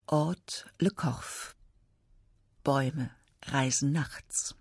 Ort Le Corf. Bäume reisen nachts.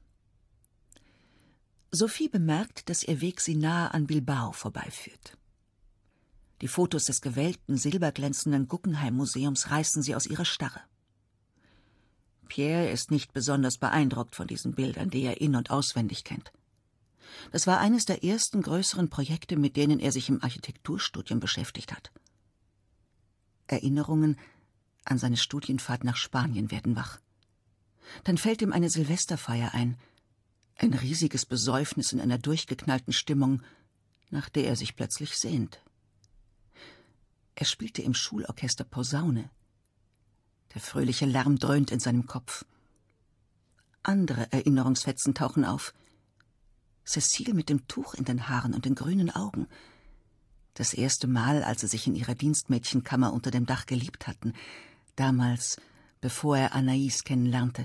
Sophie bemerkt, dass ihr Weg sie nahe an Bilbao vorbeiführt. Die Fotos des gewellten, silberglänzenden Guggenheim-Museums reißen sie aus ihrer Starre. Pierre ist nicht besonders beeindruckt von diesen Bildern, die er in- und auswendig kennt. Das war eines der ersten größeren Projekte, mit denen er sich im Architekturstudium beschäftigt hat. Erinnerungen an seine Studienfahrt nach Spanien werden wach. Dann fällt ihm eine Silvesterfeier ein riesiges Besäufnis in einer durchgeknallten Stimmung, nach der er sich plötzlich sehnt. Er spielte im Schulorchester Posaune. Der fröhliche Lärm dröhnt in seinem Kopf. Andere Erinnerungsfetzen tauchen auf. Cécile mit dem Tuch in den Haaren und den grünen Augen. Das erste Mal, als sie sich in ihrer Dienstmädchenkammer unter dem Dach geliebt hatten. Damals, bevor er Anaïs kennenlernte.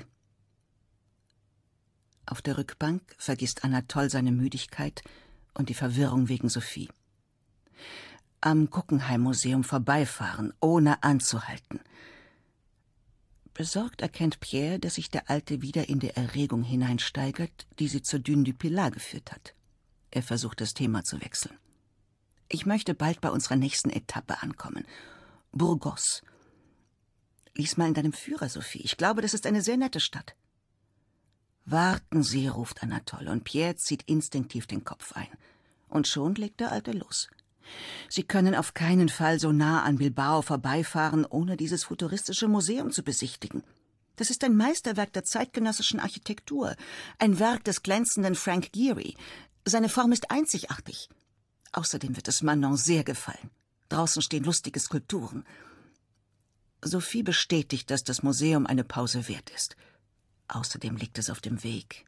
Auf der Rückbank vergisst Anatole seine Müdigkeit und die Verwirrung wegen Sophie. Am Guggenheim-Museum vorbeifahren, ohne anzuhalten. Besorgt erkennt Pierre, dass sich der Alte wieder in der Erregung hineinsteigert, die sie zur Dune du Pilat geführt hat. Er versucht, das Thema zu wechseln. Ich möchte bald bei unserer nächsten Etappe ankommen. Burgos. Lies mal in deinem Führer, Sophie. Ich glaube, das ist eine sehr nette Stadt. Warten Sie, ruft Anatole, und Pierre zieht instinktiv den Kopf ein. Und schon legt der Alte los. Sie können auf keinen Fall so nah an Bilbao vorbeifahren, ohne dieses futuristische Museum zu besichtigen. Das ist ein Meisterwerk der zeitgenössischen Architektur, ein Werk des glänzenden Frank Gehry. Seine Form ist einzigartig. Außerdem wird es Manon sehr gefallen. Draußen stehen lustige Skulpturen. Sophie bestätigt, dass das Museum eine Pause wert ist. Außerdem liegt es auf dem Weg.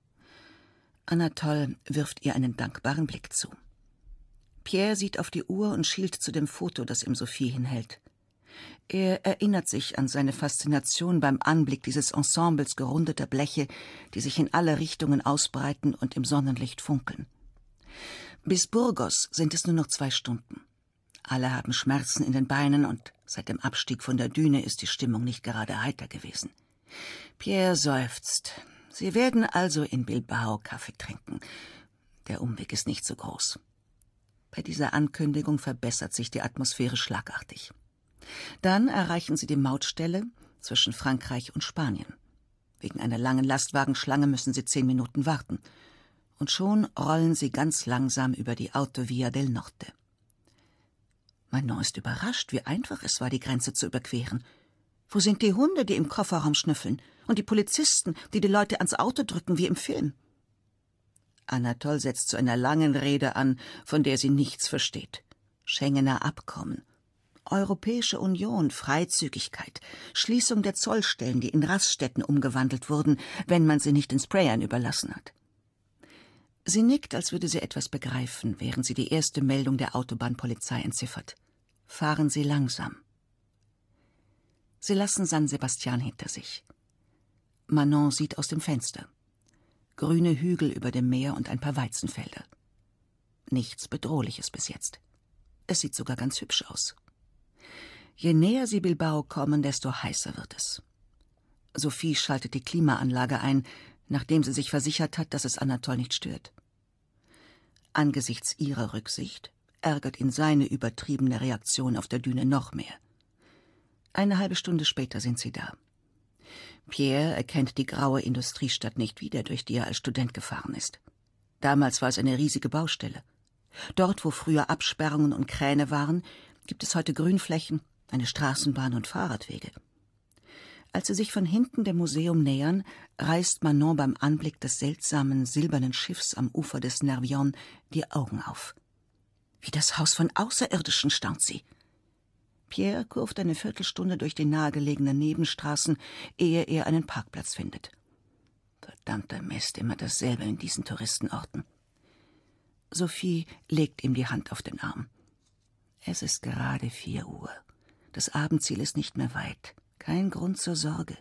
Anatole wirft ihr einen dankbaren Blick zu. Pierre sieht auf die Uhr und schielt zu dem Foto, das ihm Sophie hinhält. Er erinnert sich an seine Faszination beim Anblick dieses Ensembles gerundeter Bleche, die sich in alle Richtungen ausbreiten und im Sonnenlicht funkeln. Bis Burgos sind es nur noch 2 Stunden. Alle haben Schmerzen in den Beinen und seit dem Abstieg von der Düne ist die Stimmung nicht gerade heiter gewesen. Pierre seufzt. Sie werden also in Bilbao Kaffee trinken. Der Umweg ist nicht so groß. Bei dieser Ankündigung verbessert sich die Atmosphäre schlagartig. Dann erreichen sie die Mautstelle zwischen Frankreich und Spanien. Wegen einer langen Lastwagenschlange müssen sie 10 Minuten warten. Und schon rollen sie ganz langsam über die Autovia del Norte. Manon ist überrascht, wie einfach es war, die Grenze zu überqueren. Wo sind die Hunde, die im Kofferraum schnüffeln? Und die Polizisten, die Leute ans Auto drücken, wie im Film? Anatole setzt zu einer langen Rede an, von der sie nichts versteht. Schengener Abkommen, Europäische Union, Freizügigkeit, Schließung der Zollstellen, die in Raststätten umgewandelt wurden, wenn man sie nicht den Sprayern überlassen hat. Sie nickt, als würde sie etwas begreifen, während sie die erste Meldung der Autobahnpolizei entziffert. Fahren Sie langsam. Sie lassen San Sebastian hinter sich. Manon sieht aus dem Fenster. Grüne Hügel über dem Meer und ein paar Weizenfelder. Nichts Bedrohliches bis jetzt. Es sieht sogar ganz hübsch aus. Je näher sie Bilbao kommen, desto heißer wird es. Sophie schaltet die Klimaanlage ein, nachdem sie sich versichert hat, dass es Anatole nicht stört. Angesichts ihrer Rücksicht ärgert ihn seine übertriebene Reaktion auf der Düne noch mehr. Eine halbe Stunde später sind sie da. Pierre erkennt die graue Industriestadt nicht wieder, durch die er als Student gefahren ist. Damals war es eine riesige Baustelle. Dort, wo früher Absperrungen und Kräne waren, gibt es heute Grünflächen, eine Straßenbahn und Fahrradwege. Als sie sich von hinten dem Museum nähern, reißt Manon beim Anblick des seltsamen silbernen Schiffs am Ufer des Nervion die Augen auf. Wie das Haus von Außerirdischen, staunt sie. Pierre kurft eine Viertelstunde durch die nahegelegenen Nebenstraßen, ehe er einen Parkplatz findet. Verdammter Mist, immer dasselbe in diesen Touristenorten. Sophie legt ihm die Hand auf den Arm. Es ist gerade 4 Uhr. Das Abendziel ist nicht mehr weit. Kein Grund zur Sorge.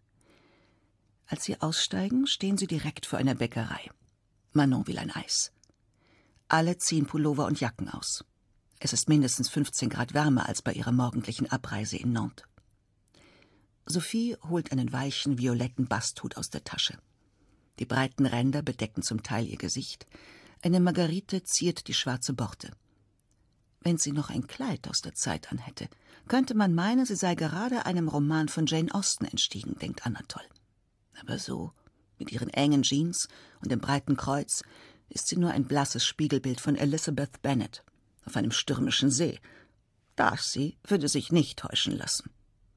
Als sie aussteigen, stehen sie direkt vor einer Bäckerei. Manon will ein Eis. Alle ziehen Pullover und Jacken aus. Es ist mindestens 15 Grad wärmer als bei ihrer morgendlichen Abreise in Nantes. Sophie holt einen weichen, violetten Basthut aus der Tasche. Die breiten Ränder bedecken zum Teil ihr Gesicht. Eine Margarite ziert die schwarze Borte. Wenn sie noch ein Kleid aus der Zeit anhätte, könnte man meinen, sie sei gerade einem Roman von Jane Austen entstiegen, denkt Anatole. Aber so, mit ihren engen Jeans und dem breiten Kreuz, ist sie nur ein blasses Spiegelbild von Elizabeth Bennet auf einem stürmischen See. Darcy würde sich nicht täuschen lassen.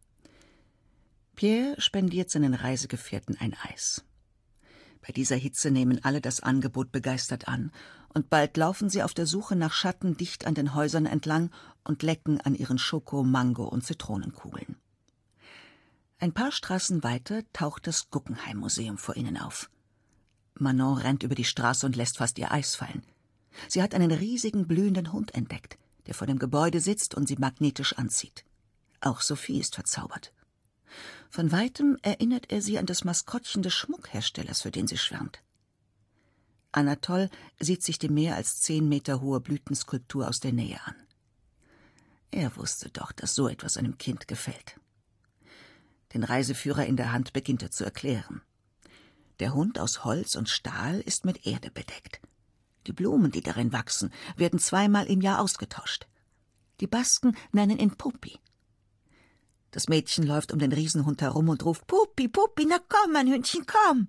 Pierre spendiert seinen Reisegefährten ein Eis. Bei dieser Hitze nehmen alle das Angebot begeistert an, und bald laufen sie auf der Suche nach Schatten dicht an den Häusern entlang und lecken an ihren Schoko-, Mango- und Zitronenkugeln. Ein paar Straßen weiter taucht das Guggenheim-Museum vor ihnen auf. Manon rennt über die Straße und lässt fast ihr Eis fallen. Sie hat einen riesigen, blühenden Hund entdeckt, der vor dem Gebäude sitzt und sie magnetisch anzieht. Auch Sophie ist verzaubert. Von weitem erinnert er sie an das Maskottchen des Schmuckherstellers, für den sie schwärmt. Anatole sieht sich die mehr als 10 Meter hohe Blütenskulptur aus der Nähe an. Er wusste doch, dass so etwas einem Kind gefällt. Den Reiseführer in der Hand beginnt er zu erklären. Der Hund aus Holz und Stahl ist mit Erde bedeckt. Die Blumen, die darin wachsen, werden 2-mal im Jahr ausgetauscht. Die Basken nennen ihn Puppi. Das Mädchen läuft um den Riesenhund herum und ruft: »Puppi, Puppi, na komm, mein Hündchen, komm!«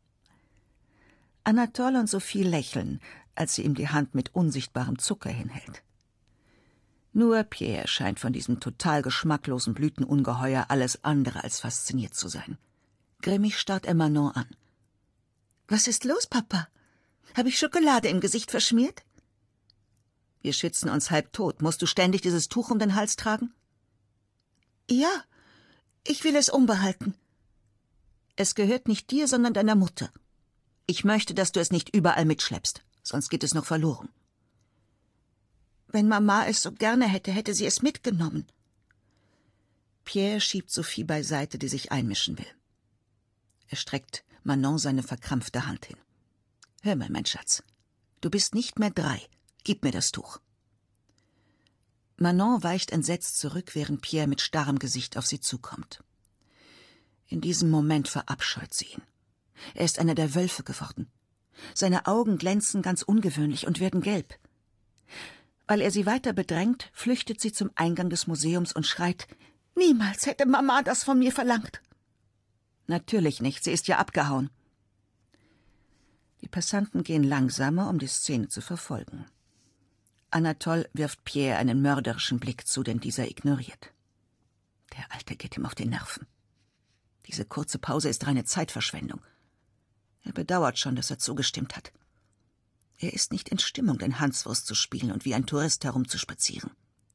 Anatole und Sophie lächeln, als sie ihm die Hand mit unsichtbarem Zucker hinhält. Nur Pierre scheint von diesem total geschmacklosen Blütenungeheuer alles andere als fasziniert zu sein. Grimmig starrt er Manon an. »Was ist los, Papa? Habe ich Schokolade im Gesicht verschmiert?« »Wir schwitzen uns halbtot. Musst du ständig dieses Tuch um den Hals tragen?« »Ja, ich will es umbehalten.« »Es gehört nicht dir, sondern deiner Mutter. Ich möchte, dass du es nicht überall mitschleppst, sonst geht es noch verloren.« »Wenn Mama es so gerne hätte, hätte sie es mitgenommen.« Pierre schiebt Sophie beiseite, die sich einmischen will. Er streckt Manon seine verkrampfte Hand hin. »Hör mal, mein Schatz, du bist nicht mehr 3. Gib mir das Tuch.« Manon weicht entsetzt zurück, während Pierre mit starrem Gesicht auf sie zukommt. In diesem Moment verabscheut sie ihn. Er ist einer der Wölfe geworden. Seine Augen glänzen ganz ungewöhnlich und werden gelb. Weil er sie weiter bedrängt, flüchtet sie zum Eingang des Museums und schreit: »Niemals hätte Mama das von mir verlangt!« »Natürlich nicht, sie ist ja abgehauen.« Die Passanten gehen langsamer, um die Szene zu verfolgen. Anatole wirft Pierre einen mörderischen Blick zu, den dieser ignoriert. Der Alte geht ihm auf die Nerven. Diese kurze Pause ist reine Zeitverschwendung. Er bedauert schon, dass er zugestimmt hat. Er ist nicht in Stimmung, den Hanswurst zu spielen und wie ein Tourist herumzuspazieren.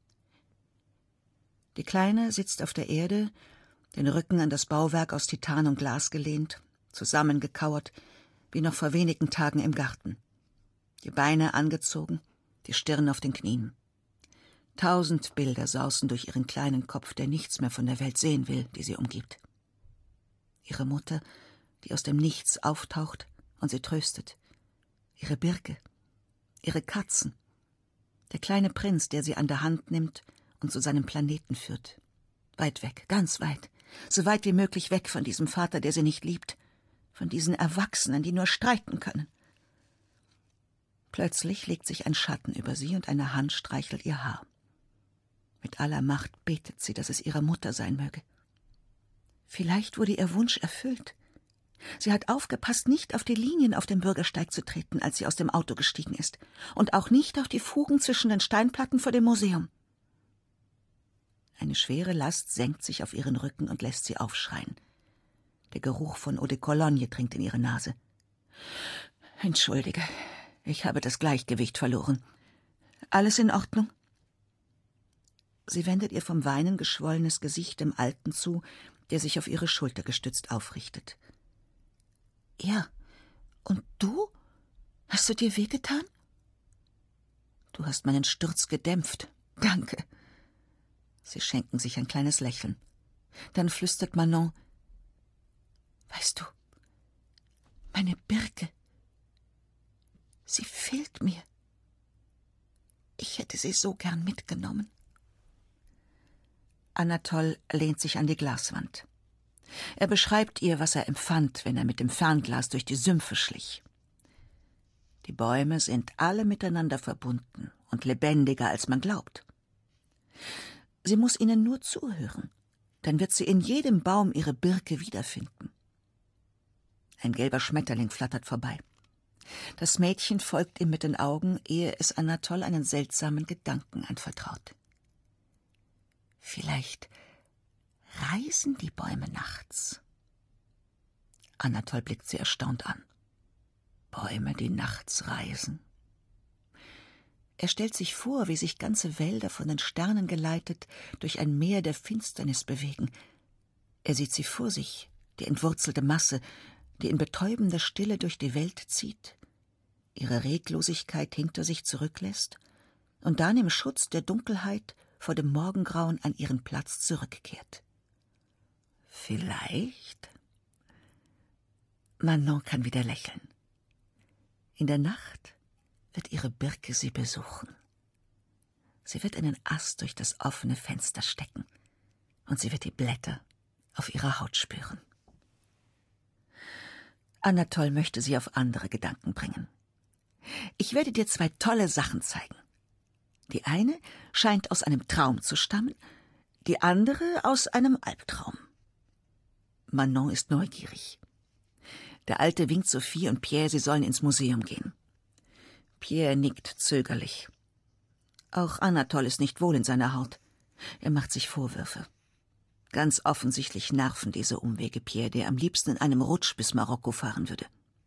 Die Kleine sitzt auf der Erde, den Rücken an das Bauwerk aus Titan und Glas gelehnt, zusammengekauert, wie noch vor wenigen Tagen im Garten. Die Beine angezogen, die Stirn auf den Knien. 1000 Bilder sausen durch ihren kleinen Kopf, der nichts mehr von der Welt sehen will, die sie umgibt. Ihre Mutter, die aus dem Nichts auftaucht und sie tröstet. Ihre Birke, ihre Katzen. Der kleine Prinz, der sie an der Hand nimmt und zu seinem Planeten führt. Weit weg, ganz weit. So weit wie möglich weg von diesem Vater, der sie nicht liebt. Von diesen Erwachsenen, die nur streiten können. Plötzlich legt sich ein Schatten über sie und eine Hand streichelt ihr Haar. Mit aller Macht betet sie, dass es ihre Mutter sein möge. Vielleicht wurde ihr Wunsch erfüllt. Sie hat aufgepasst, nicht auf die Linien auf dem Bürgersteig zu treten, als sie aus dem Auto gestiegen ist, und auch nicht auf die Fugen zwischen den Steinplatten vor dem Museum. Eine schwere Last senkt sich auf ihren Rücken und lässt sie aufschreien. Der Geruch von Eau de Cologne dringt in ihre Nase. »Entschuldige, ich habe das Gleichgewicht verloren. Alles in Ordnung?« Sie wendet ihr vom Weinen geschwollenes Gesicht dem Alten zu, der sich auf ihre Schulter gestützt aufrichtet. »Ja, und du? Hast du dir wehgetan?« »Du hast meinen Sturz gedämpft. Danke.« Sie schenken sich ein kleines Lächeln. Dann flüstert Manon: »Weißt du, meine Birke, sie fehlt mir. Ich hätte sie so gern mitgenommen.« Anatole lehnt sich an die Glaswand. Er beschreibt ihr, was er empfand, wenn er mit dem Fernglas durch die Sümpfe schlich. Die Bäume sind alle miteinander verbunden und lebendiger, als man glaubt. Sie muss ihnen nur zuhören, dann wird sie in jedem Baum ihre Birke wiederfinden. Ein gelber Schmetterling flattert vorbei. Das Mädchen folgt ihm mit den Augen, ehe es Anatol einen seltsamen Gedanken anvertraut. Vielleicht reisen die Bäume nachts. Anatol blickt sie erstaunt an. Bäume, die nachts reisen. Er stellt sich vor, wie sich ganze Wälder von den Sternen geleitet durch ein Meer der Finsternis bewegen. Er sieht sie vor sich, die entwurzelte Masse, die in betäubender Stille durch die Welt zieht, ihre Reglosigkeit hinter sich zurücklässt und dann im Schutz der Dunkelheit vor dem Morgengrauen an ihren Platz zurückkehrt. Vielleicht? Manon kann wieder lächeln. In der Nacht wird ihre Birke sie besuchen. Sie wird einen Ast durch das offene Fenster stecken und sie wird die Blätter auf ihrer Haut spüren. Anatol möchte sie auf andere Gedanken bringen. Ich werde dir 2 tolle Sachen zeigen. Die eine scheint aus einem Traum zu stammen, die andere aus einem Albtraum. Manon ist neugierig. Der Alte winkt Sophie und Pierre, sie sollen ins Museum gehen. Pierre nickt zögerlich. Auch Anatol ist nicht wohl in seiner Haut. Er macht sich Vorwürfe. Ganz offensichtlich nerven diese Umwege Pierre, der am liebsten in einem Rutsch bis Marokko fahren würde.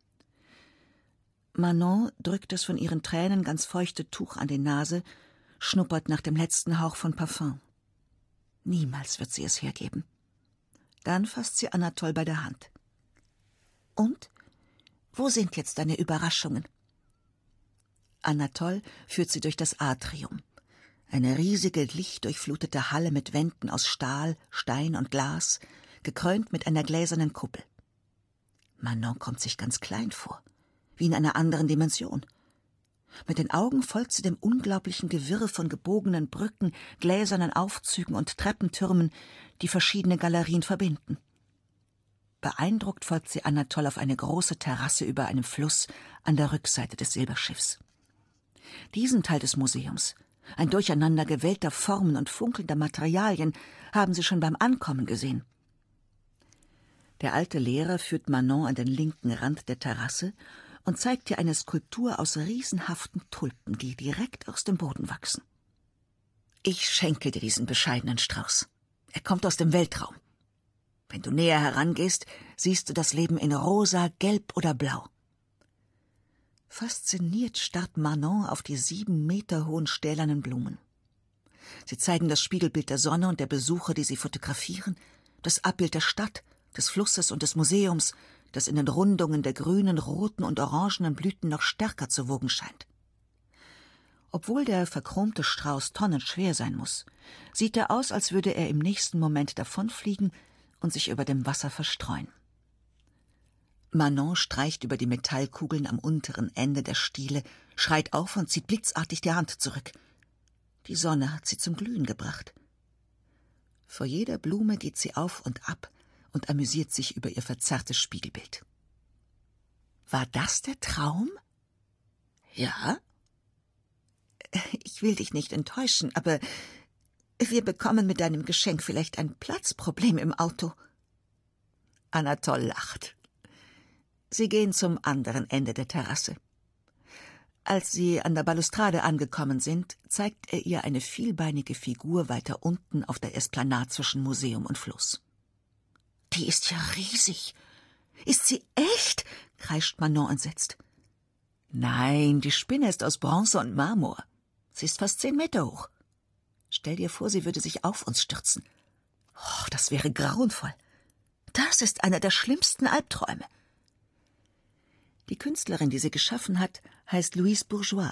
Manon drückt das von ihren Tränen ganz feuchte Tuch an die Nase, schnuppert nach dem letzten Hauch von Parfum. Niemals wird sie es hergeben. Dann fasst sie Anatol bei der Hand. Und? Wo sind jetzt deine Überraschungen? Anatol führt sie durch das Atrium. Eine riesige, lichtdurchflutete Halle mit Wänden aus Stahl, Stein und Glas, gekrönt mit einer gläsernen Kuppel. Manon kommt sich ganz klein vor, wie in einer anderen Dimension. Mit den Augen folgt sie dem unglaublichen Gewirr von gebogenen Brücken, gläsernen Aufzügen und Treppentürmen, die verschiedene Galerien verbinden. Beeindruckt folgt sie Anatol auf eine große Terrasse über einem Fluss an der Rückseite des Silberschiffs. Diesen Teil des Museums, ein Durcheinander gewellter Formen und funkelnder Materialien, haben sie schon beim Ankommen gesehen. Der alte Lehrer führt Manon an den linken Rand der Terrasse und zeigt ihr eine Skulptur aus riesenhaften Tulpen, die direkt aus dem Boden wachsen. Ich schenke dir diesen bescheidenen Strauß. Er kommt aus dem Weltraum. Wenn du näher herangehst, siehst du das Leben in rosa, gelb oder blau. Fasziniert starrt Manon auf die 7 Meter hohen stählernen Blumen. Sie zeigen das Spiegelbild der Sonne und der Besucher, die sie fotografieren, das Abbild der Stadt, des Flusses und des Museums, das in den Rundungen der grünen, roten und orangenen Blüten noch stärker zu wogen scheint. Obwohl der verchromte Strauß tonnenschwer sein muss, sieht er aus, als würde er im nächsten Moment davonfliegen und sich über dem Wasser verstreuen. Manon streicht über die Metallkugeln am unteren Ende der Stiele, schreit auf und zieht blitzartig die Hand zurück. Die Sonne hat sie zum Glühen gebracht. Vor jeder Blume geht sie auf und ab und amüsiert sich über ihr verzerrtes Spiegelbild. War das der Traum? Ja. Ich will dich nicht enttäuschen, aber wir bekommen mit deinem Geschenk vielleicht ein Platzproblem im Auto. Anatol lacht. Sie gehen zum anderen Ende der Terrasse. Als sie an der Balustrade angekommen sind, zeigt er ihr eine vielbeinige Figur weiter unten auf der Esplanade zwischen Museum und Fluss. Die ist ja riesig. Ist sie echt? Kreischt Manon entsetzt. Nein, die Spinne ist aus Bronze und Marmor. Sie ist fast 10 Meter hoch. Stell dir vor, sie würde sich auf uns stürzen. Oh, das wäre grauenvoll. Das ist einer der schlimmsten Albträume. Die Künstlerin, die sie geschaffen hat, heißt Louise Bourgeois.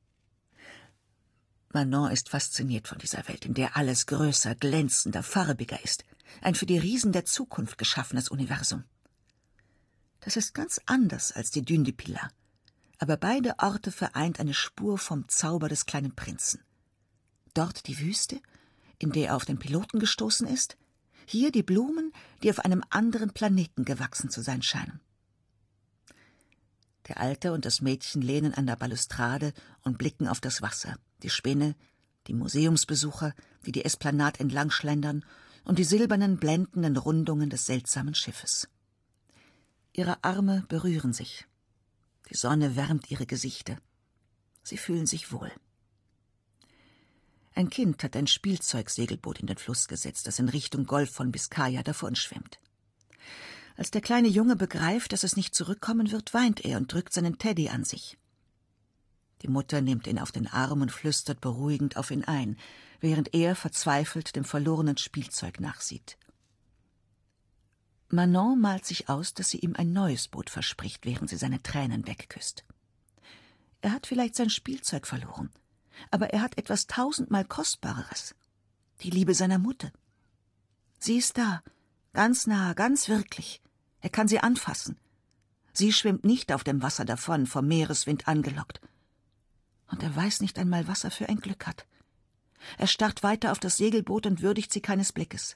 Manon ist fasziniert von dieser Welt, in der alles größer, glänzender, farbiger ist. Ein für die Riesen der Zukunft geschaffenes Universum. Das ist ganz anders als die Dune du Pilat. Aber beide Orte vereint eine Spur vom Zauber des kleinen Prinzen. Dort die Wüste, in der er auf den Piloten gestoßen ist, Hier die Blumen, die auf einem anderen Planeten gewachsen zu sein scheinen. Der Alte und das Mädchen lehnen an der Balustrade und blicken auf das Wasser, die Spinne, die Museumsbesucher, die die Esplanade entlang schlendern und die silbernen, blendenden Rundungen des seltsamen Schiffes. Ihre Arme berühren sich. Die Sonne wärmt ihre Gesichter. Sie fühlen sich wohl. Ein Kind hat ein Spielzeugsegelboot in den Fluss gesetzt, das in Richtung Golf von Biskaya davonschwimmt. Als der kleine Junge begreift, dass es nicht zurückkommen wird, weint er und drückt seinen Teddy an sich. Die Mutter nimmt ihn auf den Arm und flüstert beruhigend auf ihn ein, während er verzweifelt dem verlorenen Spielzeug nachsieht. Manon malt sich aus, dass sie ihm ein neues Boot verspricht, während sie seine Tränen wegküsst. Er hat vielleicht sein Spielzeug verloren, aber er hat etwas 1000-mal Kostbareres: die Liebe seiner Mutter. Sie ist da, ganz nah, ganz wirklich. Er kann sie anfassen. Sie schwimmt nicht auf dem Wasser davon, vom Meereswind angelockt. Und er weiß nicht einmal, was er für ein Glück hat. Er starrt weiter auf das Segelboot und würdigt sie keines Blickes.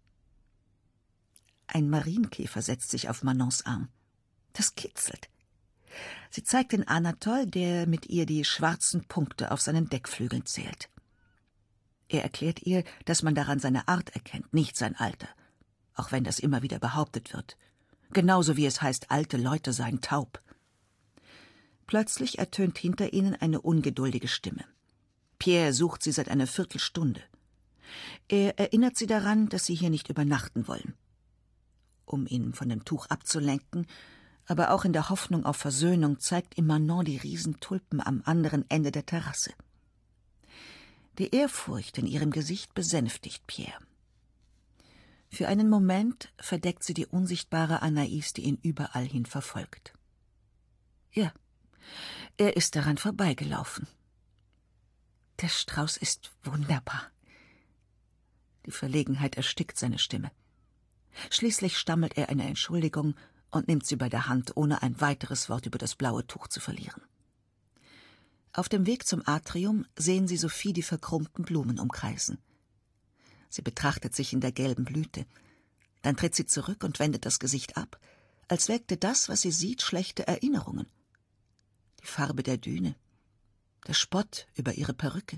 Ein Marienkäfer setzt sich auf Manons Arm. Das kitzelt. Sie zeigt den Anatol, der mit ihr die schwarzen Punkte auf seinen Deckflügeln zählt. Er erklärt ihr, dass man daran seine Art erkennt, nicht sein Alter, auch wenn das immer wieder behauptet wird. Genauso wie es heißt, alte Leute seien taub. Plötzlich ertönt hinter ihnen eine ungeduldige Stimme. Pierre sucht sie seit einer Viertelstunde. Er erinnert sie daran, dass sie hier nicht übernachten wollen. Um ihn von dem Tuch abzulenken, aber auch in der Hoffnung auf Versöhnung, zeigt ihm Manon die Riesentulpen am anderen Ende der Terrasse. Die Ehrfurcht in ihrem Gesicht besänftigt Pierre. Für einen Moment verdeckt sie die unsichtbare Anaïs, die ihn überall hin verfolgt. Ja, er ist daran vorbeigelaufen. Der Strauß ist wunderbar. Die Verlegenheit erstickt seine Stimme. Schließlich stammelt er eine Entschuldigung und nimmt sie bei der Hand, ohne ein weiteres Wort über das blaue Tuch zu verlieren. Auf dem Weg zum Atrium sehen sie Sophie die verkrummten Blumen umkreisen. Sie betrachtet sich in der gelben Blüte. Dann tritt sie zurück und wendet das Gesicht ab, als weckte das, was sie sieht, schlechte Erinnerungen. Die Farbe der Düne, der Spott über ihre Perücke.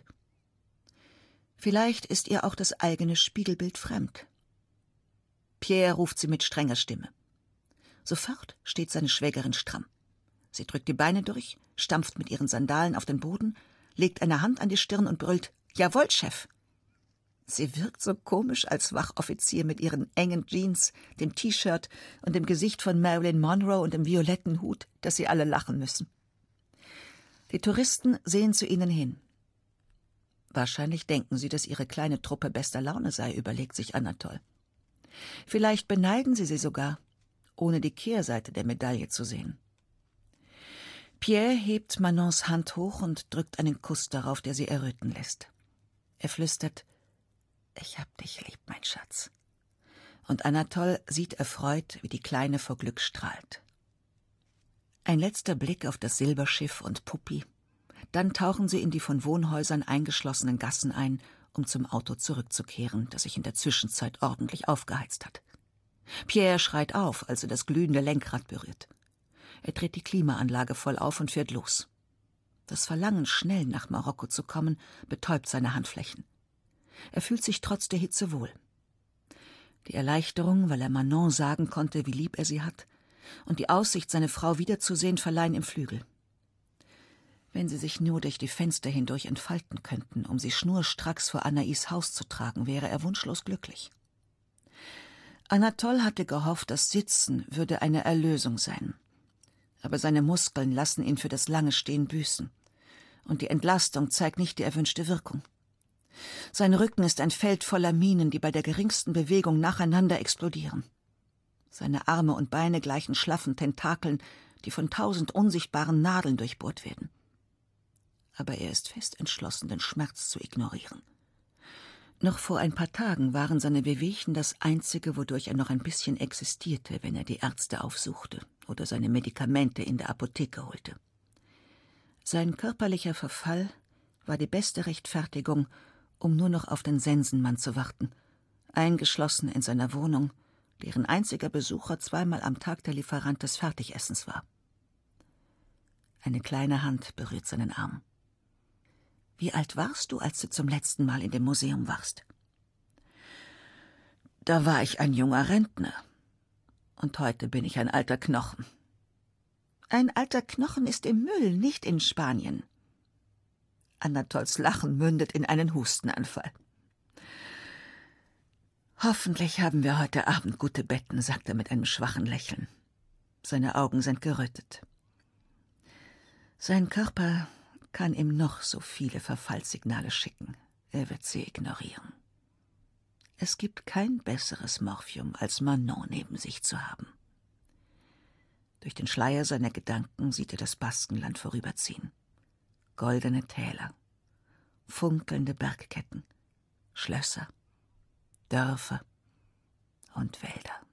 Vielleicht ist ihr auch das eigene Spiegelbild fremd. Pierre ruft sie mit strenger Stimme. Sofort steht seine Schwägerin stramm. Sie drückt die Beine durch, stampft mit ihren Sandalen auf den Boden, legt eine Hand an die Stirn und brüllt: »Jawohl, Chef!« Sie wirkt so komisch als Wachoffizier mit ihren engen Jeans, dem T-Shirt und dem Gesicht von Marilyn Monroe und dem violetten Hut, dass sie alle lachen müssen. Die Touristen sehen zu ihnen hin. Wahrscheinlich denken sie, dass ihre kleine Truppe bester Laune sei, überlegt sich Anatol. Vielleicht beneiden sie sogar, ohne die Kehrseite der Medaille zu sehen. Pierre hebt Manons Hand hoch und drückt einen Kuss darauf, der sie erröten lässt. Er flüstert: »Ich hab dich lieb, mein Schatz.« Und Anatol sieht erfreut, wie die Kleine vor Glück strahlt. Ein letzter Blick auf das Silberschiff und Puppi. Dann tauchen sie in die von Wohnhäusern eingeschlossenen Gassen ein, um zum Auto zurückzukehren, das sich in der Zwischenzeit ordentlich aufgeheizt hat. Pierre schreit auf, als er das glühende Lenkrad berührt. Er dreht die Klimaanlage voll auf und fährt los. Das Verlangen, schnell nach Marokko zu kommen, betäubt seine Handflächen. Er fühlt sich trotz der Hitze wohl. Die Erleichterung, weil er Manon sagen konnte, wie lieb er sie hat, und die Aussicht, seine Frau wiederzusehen, verleihen ihm Flügel. Wenn sie sich nur durch die Fenster hindurch entfalten könnten, um sie schnurstracks vor Anaïs Haus zu tragen, wäre er wunschlos glücklich. Anatol hatte gehofft, das Sitzen würde eine Erlösung sein. Aber seine Muskeln lassen ihn für das lange Stehen büßen. Und die Entlastung zeigt nicht die erwünschte Wirkung. Sein Rücken ist ein Feld voller Minen, die bei der geringsten Bewegung nacheinander explodieren. Seine Arme und Beine gleichen schlaffen Tentakeln, die von 1000 unsichtbaren Nadeln durchbohrt werden. Aber er ist fest entschlossen, den Schmerz zu ignorieren. Noch vor ein paar Tagen waren seine Wehwehchen das Einzige, wodurch er noch ein bisschen existierte, wenn er die Ärzte aufsuchte oder seine Medikamente in der Apotheke holte. Sein körperlicher Verfall war die beste Rechtfertigung, um nur noch auf den Sensenmann zu warten, eingeschlossen in seiner Wohnung, deren einziger Besucher 2-mal am Tag der Lieferant des Fertigessens war. Eine kleine Hand berührt seinen Arm. »Wie alt warst du, als du zum letzten Mal in dem Museum warst?« »Da war ich ein junger Rentner. Und heute bin ich ein alter Knochen.« »Ein alter Knochen ist im Müll, nicht in Spanien.« Anatols Lachen mündet in einen Hustenanfall. »Hoffentlich haben wir heute Abend gute Betten«, sagt er mit einem schwachen Lächeln. Seine Augen sind gerötet. Sein Körper kann ihm noch so viele Verfallssignale schicken. Er wird sie ignorieren. Es gibt kein besseres Morphium, als Manon neben sich zu haben. Durch den Schleier seiner Gedanken sieht er das Baskenland vorüberziehen. Goldene Täler, funkelnde Bergketten, Schlösser, Dörfer und Wälder.